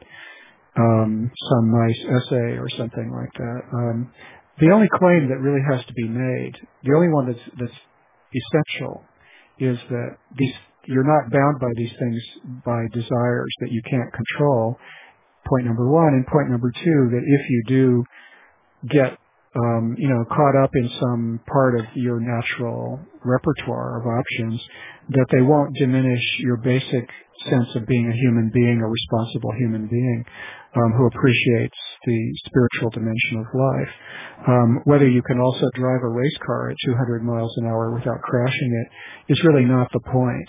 um, some nice essay or something like that. Um, the only claim that really has to be made, the only one that's, that's essential, is that these you're not bound by these things by desires that you can't control, point number one. And point number two, that if you do get Um, you know, caught up in some part of your natural repertoire of options, that they won't diminish your basic sense of being a human being, a responsible human being um, who appreciates the spiritual dimension of life. Um, whether you can also drive a race car at two hundred miles an hour without crashing it is really not the point.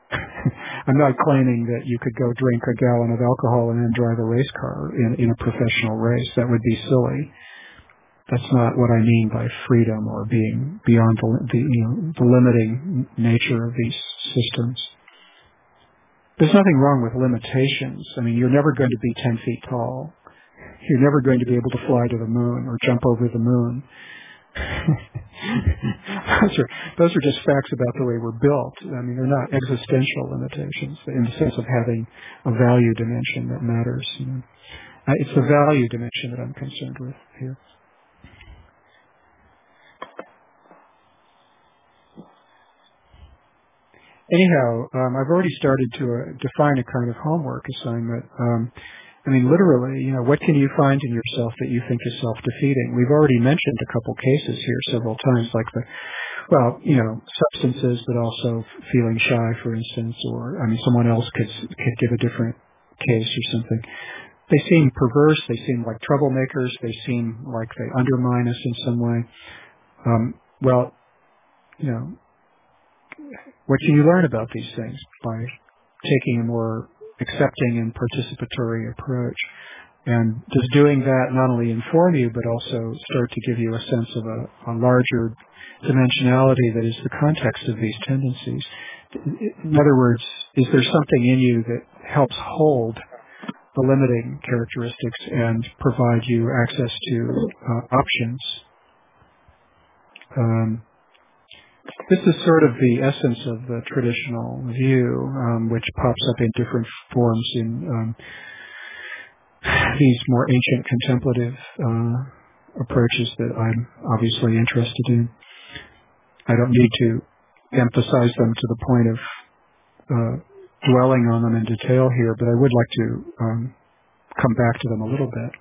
I'm not claiming that you could go drink a gallon of alcohol and then drive a race car in, in a professional race. That would be silly. That's not what I mean by freedom or being beyond the, the, you know, the limiting nature of these systems. There's nothing wrong with limitations. I mean, you're never going to be ten feet tall. You're never going to be able to fly to the moon or jump over the moon. those are those are just facts about the way we're built. I mean, they're not existential limitations in the sense of having a value dimension that matters. You know. It's the value dimension that I'm concerned with here. Anyhow, um, I've already started to uh, define a kind of homework assignment. Um, I mean, literally, you know, what can you find in yourself that you think is self-defeating? We've already mentioned a couple cases here several times, like the, well, you know, substances, but also feeling shy, for instance, or, I mean, someone else could could give a different case or something. They seem perverse. They seem like troublemakers. They seem like they undermine us in some way. Um, well, you know, what can you learn about these things by taking a more accepting and participatory approach? And does doing that not only inform you, but also start to give you a sense of a, a larger dimensionality that is the context of these tendencies? In other words, is there something in you that helps hold the limiting characteristics and provide you access to uh, options? Um, This is sort of the essence of the traditional view, um, which pops up in different forms in um, these more ancient contemplative uh, approaches that I'm obviously interested in. I don't need to emphasize them to the point of uh, dwelling on them in detail here, but I would like to um, come back to them a little bit.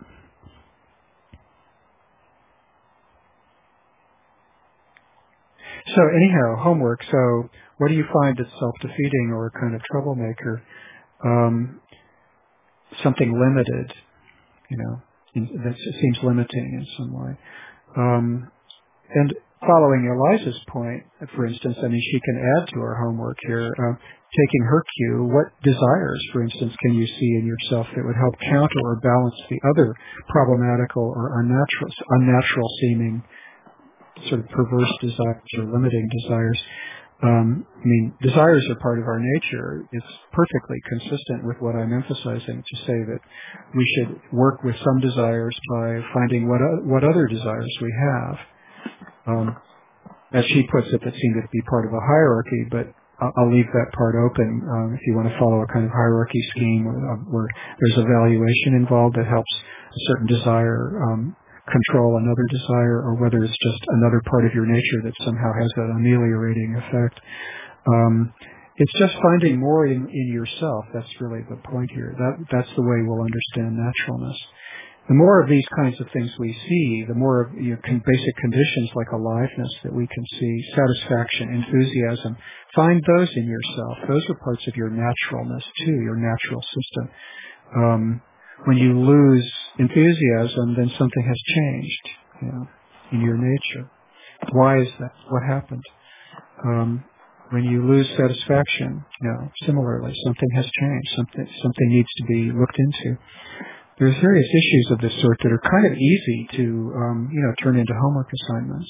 So anyhow, homework. So what do you find that's self-defeating or a kind of troublemaker? Um, something limited, you know, in, that seems limiting in some way. Um, and following Eliza's point, for instance, I mean, she can add to our homework here, uh, taking her cue, what desires, for instance, can you see in yourself that would help counter or balance the other problematical or unnatural, unnatural seeming sort of perverse desires or limiting desires? Um, I mean, desires are part of our nature. It's perfectly consistent with what I'm emphasizing to say that we should work with some desires by finding what o- what other desires we have. Um, as she puts it, that seem to be part of a hierarchy, but I'll, I'll leave that part open. Um, if you want to follow a kind of hierarchy scheme where, where there's evaluation involved that helps a certain desire um, control another desire, or whether it's just another part of your nature that somehow has that ameliorating effect. Um, it's just finding more in, in yourself. That's really the point here. That that's the way we'll understand naturalness. The more of these kinds of things we see, the more of you know, con- basic conditions like aliveness that we can see, satisfaction, enthusiasm, find those in yourself. Those are parts of your naturalness too, your natural system. Um, when you lose enthusiasm, then something has changed, you know, in your nature. Why is that? What happened? Um, when you lose satisfaction, you know, similarly, something has changed. Something something needs to be looked into. There's various issues of this sort that are kind of easy to, um, you know, turn into homework assignments,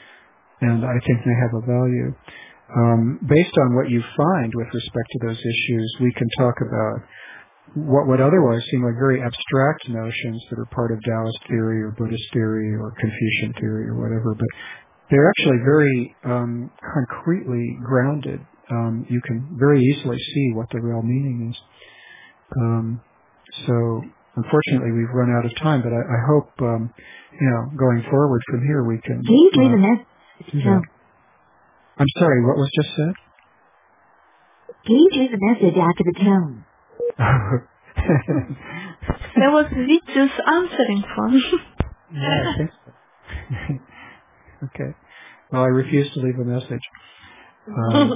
and I think they have a value. Um, based on what you find with respect to those issues, we can talk about what would otherwise seem like very abstract notions that are part of Taoist theory or Buddhist theory or Confucian theory or whatever, but they're actually very um, concretely grounded. Um, you can very easily see what the real meaning is. Um, so, unfortunately, we've run out of time, but I, I hope, um, you know, going forward from here, we can. Please leave uh, a message. No. I'm sorry, what was just said? Please leave a message after the tone. That was Richard's answering phone. Yeah, I think so. Okay. Well, I refuse to leave a message. Um,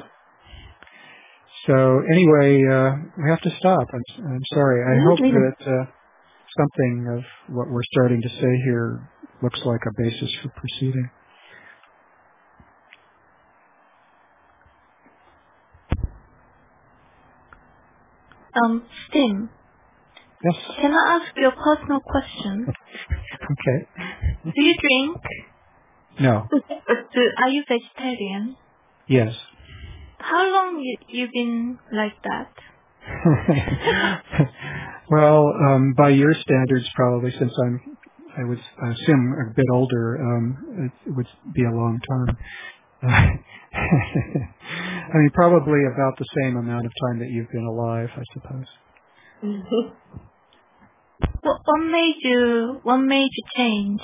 so anyway, uh, we have to stop. I'm, I'm sorry. I hope that uh, something of what we're starting to say here looks like a basis for proceeding. Um, Stim. Yes. Can I ask you a personal question? Okay. Do you drink? No. Do, are you vegetarian? Yes. How long you you been like that? Well, um, by your standards, probably since I'm, I would I assume a bit older, um, it, it would be a long time. I mean, probably about the same amount of time that you've been alive, I suppose. What, what made you? What made you change?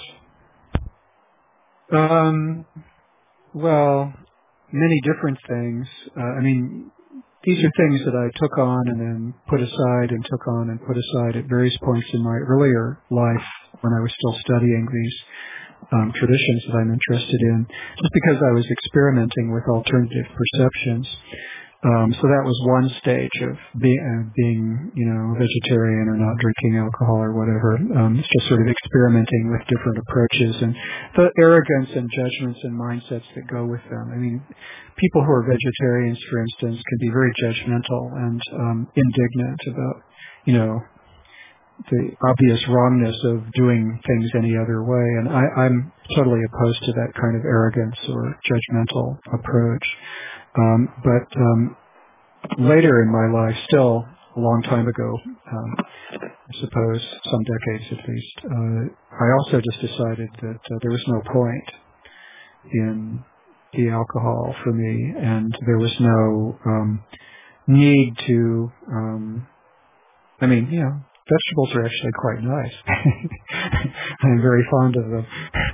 Um. Well, many different things. Uh, I mean, these are things that I took on and then put aside and took on and put aside at various points in my earlier life when I was still studying these um, traditions that I'm interested in, just because I was experimenting with alternative perceptions. Um, so that was one stage of be, uh, being, you know, vegetarian or not drinking alcohol or whatever. Um, it's just sort of experimenting with different approaches and the arrogance and judgments and mindsets that go with them. I mean, people who are vegetarians, for instance, can be very judgmental and um, indignant about, you know, the obvious wrongness of doing things any other way. And I, I'm totally opposed to that kind of arrogance or judgmental approach. Um, but um, later in my life, still a long time ago, um, I suppose some decades at least, uh, I also just decided that uh, there was no point in the alcohol for me, and there was no um, need to, um, I mean, you know, vegetables are actually quite nice. I'm very fond of them.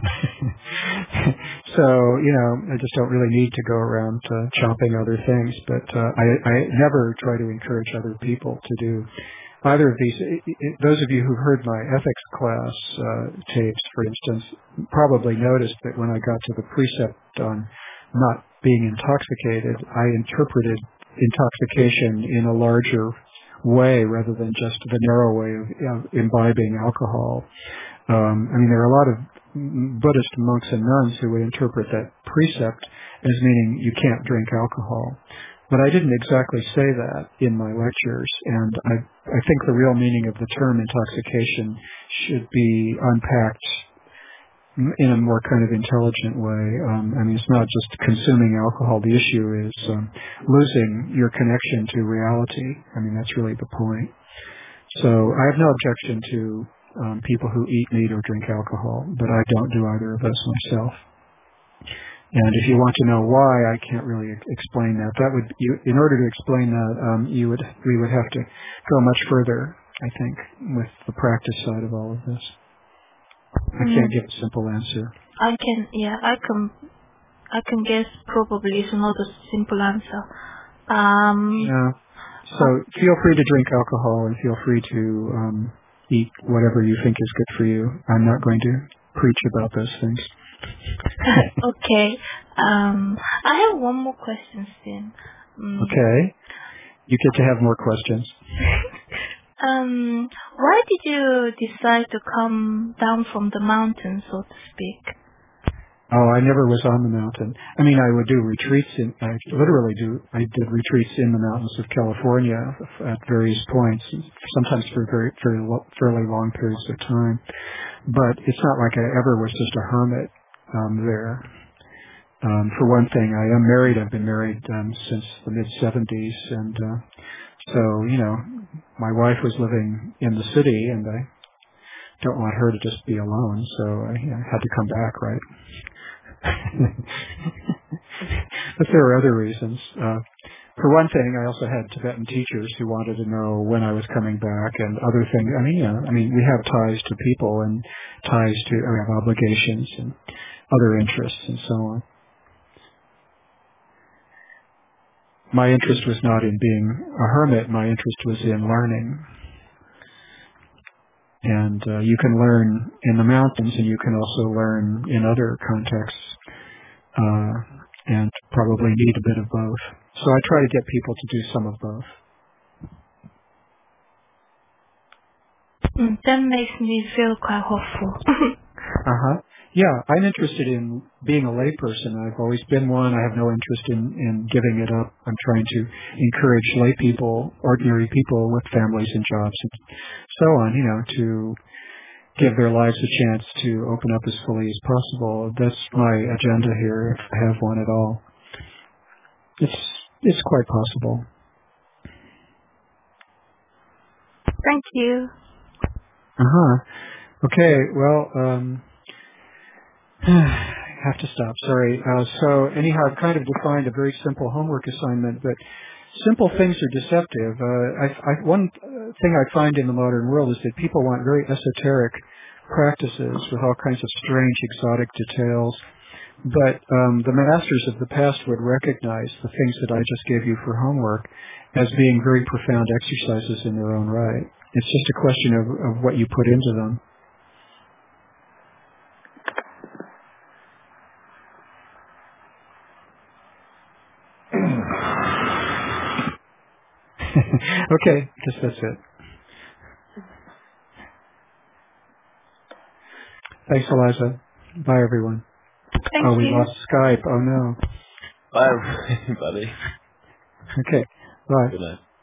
So, you know, I just don't really need to go around uh, chopping other things. But uh, I, I never try to encourage other people to do either of these, it, it, those of you who've heard my ethics class uh, tapes, for instance, probably noticed that when I got to the precept on not being intoxicated, I interpreted intoxication in a larger way rather than just the narrow way of, of imbibing alcohol. Um, I mean, there are a lot of Buddhist monks and nuns who would interpret that precept as meaning you can't drink alcohol. But I didn't exactly say that in my lectures, and I, I think the real meaning of the term intoxication should be unpacked in a more kind of intelligent way. Um, I mean, it's not just consuming alcohol. The issue is um, losing your connection to reality. I mean, that's really the point. So I have no objection to um, people who eat meat or drink alcohol, but I don't do either of those myself. And if you want to know why, I can't really explain that. That would, you, in order to explain that, um, you would, we would have to go much further, I think, with the practice side of all of this. I can't give a simple answer. I can, yeah, I can, I can guess probably it's not a simple answer. Um, yeah. So feel free to drink alcohol and feel free to um, eat whatever you think is good for you. I'm not going to preach about those things. Okay. Um, I have one more question, Sten. Um, okay. You get to have more questions. um, why did you decide to come down from the mountain, so to speak? Oh, I never was on the mountain. I mean, I would do retreats in, I literally do, I did retreats in the mountains of California at various points, sometimes for very, very, fairly long periods of time. But it's not like I ever was just a hermit um, there. Um, for one thing, I am married. I've been married um, since the mid seventies, and uh, so, you know, my wife was living in the city, and I don't want her to just be alone, so I, you know, had to come back, right? But there are other reasons. Uh, for one thing, I also had Tibetan teachers who wanted to know when I was coming back, and other things. I mean, yeah, I mean, we have ties to people and ties to, we have obligations and other interests and so on. My interest was not in being a hermit. My interest was in learning. And uh, you can learn in the mountains, and you can also learn in other contexts, uh, and probably need a bit of both. So I try to get people to do some of both. Mm, that makes me feel quite hopeful. uh-huh. Yeah, I'm interested in being a layperson. I've always been one. I have no interest in, in giving it up. I'm trying to encourage lay people, ordinary people with families and jobs and so on, you know, to give their lives a chance to open up as fully as possible. That's my agenda here, if I have one at all. It's it's quite possible. Thank you. Uh-huh. Okay, well, um, I have to stop, sorry. Uh, so anyhow, I've kind of defined a very simple homework assignment, but simple things are deceptive. Uh, I, I, one thing I find in the modern world is that people want very esoteric practices with all kinds of strange, exotic details. But um, the masters of the past would recognize the things that I just gave you for homework as being very profound exercises in their own right. It's just a question of, of what you put into them. Okay, I guess that's it. Thanks, Eliza. Bye, everyone. Thank oh, we you. lost Skype. Oh, no. Bye, everybody. Okay, bye. Good night.